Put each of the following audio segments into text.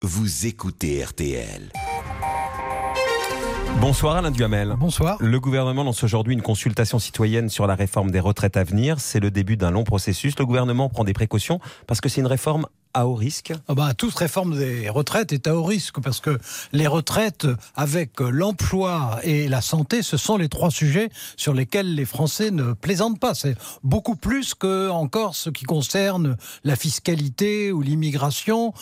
Vous écoutez RTL. Bonsoir Alain Duhamel. Bonsoir. Le gouvernement lance aujourd'hui une consultation citoyenne sur la réforme des retraites à venir. C'est le début d'un long processus. Le gouvernement prend des précautions parce que c'est une réforme à haut risque. Toute réforme des retraites est à haut risque parce que les retraites avec l'emploi et la santé, ce sont les trois sujets sur lesquels les Français ne plaisantent pas. C'est beaucoup plus que encore ce qui concerne la fiscalité ou l'immigration.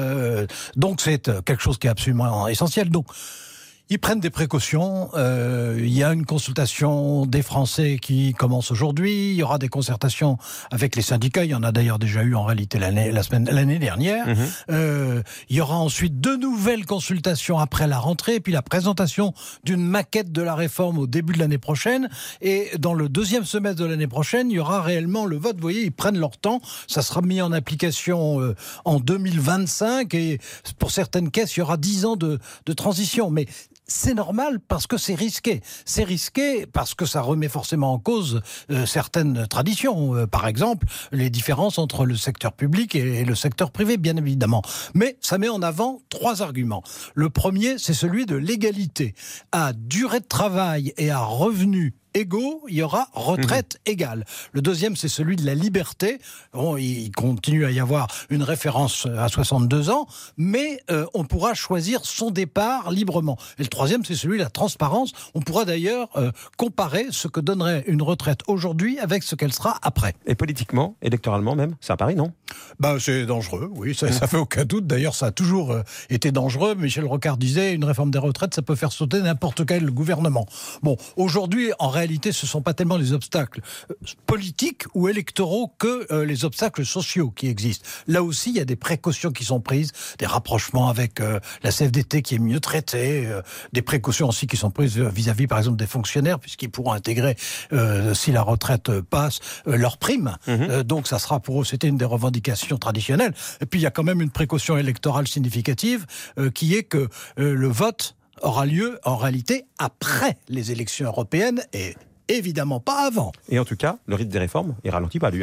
Donc c'est quelque chose qui est absolument essentiel. Donc ils prennent des précautions. Il y a une consultation des Français qui commence aujourd'hui. Il y aura des concertations avec les syndicats. Il y en a d'ailleurs déjà eu en réalité l'année dernière. Il y aura ensuite de nouvelles consultations après la rentrée, et puis la présentation d'une maquette de la réforme au début de l'année prochaine. Et dans le deuxième semestre de l'année prochaine, il y aura réellement le vote. Vous voyez, ils prennent leur temps. Ça sera mis en application en 2025. Et pour certaines caisses, il y aura 10 ans de transition. Mais c'est normal parce que c'est risqué. C'est risqué parce que ça remet forcément en cause certaines traditions. Par exemple, les différences entre le secteur public et le secteur privé, bien évidemment. Mais ça met en avant trois arguments. Le premier, c'est celui de l'égalité. À durée de travail et à revenus égaux, il y aura retraite égale. Le deuxième, c'est celui de la liberté. Bon, il continue à y avoir une référence à 62 ans, mais on pourra choisir son départ librement. Et le troisième, c'est celui de la transparence. On pourra d'ailleurs comparer ce que donnerait une retraite aujourd'hui avec ce qu'elle sera après. Et politiquement, électoralement même, c'est un pari, non ? C'est dangereux, oui, ça fait aucun doute. D'ailleurs, ça a toujours été dangereux. Michel Rocard disait, une réforme des retraites, ça peut faire sauter n'importe quel gouvernement. Bon, aujourd'hui, en réalité, ce ne sont pas tellement les obstacles politiques ou électoraux que les obstacles sociaux qui existent. Là aussi, il y a des précautions qui sont prises, des rapprochements avec la CFDT qui est mieux traitée, des précautions aussi qui sont prises vis-à-vis, par exemple, des fonctionnaires, puisqu'ils pourront intégrer, si la retraite passe, leurs primes. Donc, ça sera pour eux, c'était une des revendications traditionnelles. Et puis, il y a quand même une précaution électorale significative qui est que le vote aura lieu en réalité après les élections européennes et évidemment pas avant. Et en tout cas, le rythme des réformes, il ralentit pas lui.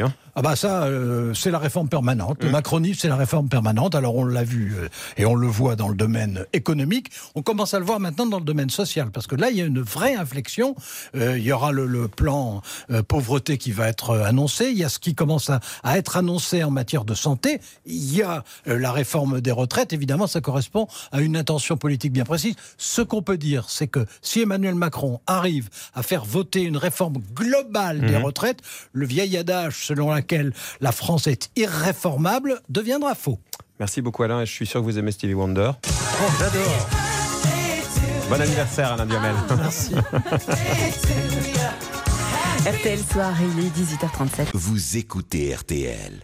C'est la réforme permanente. Le macronisme, c'est la réforme permanente. Alors on l'a vu et on le voit dans le domaine économique. On commence à le voir maintenant dans le domaine social, parce que là, il y a une vraie inflexion. Il y aura le plan pauvreté qui va être annoncé. Il y a ce qui commence à être annoncé en matière de santé. Il y a la réforme des retraites. Évidemment, ça correspond à une intention politique bien précise. Ce qu'on peut dire, c'est que si Emmanuel Macron arrive à faire voter une réforme globale des retraites, le vieil adage selon lequel la France est irréformable deviendra faux. Merci beaucoup Alain, et je suis sûr que vous aimez Stevie Wonder. Oh, j'adore. Bon anniversaire Alain Duhamel. Merci. RTL Soir, il est 18h37. Vous écoutez RTL.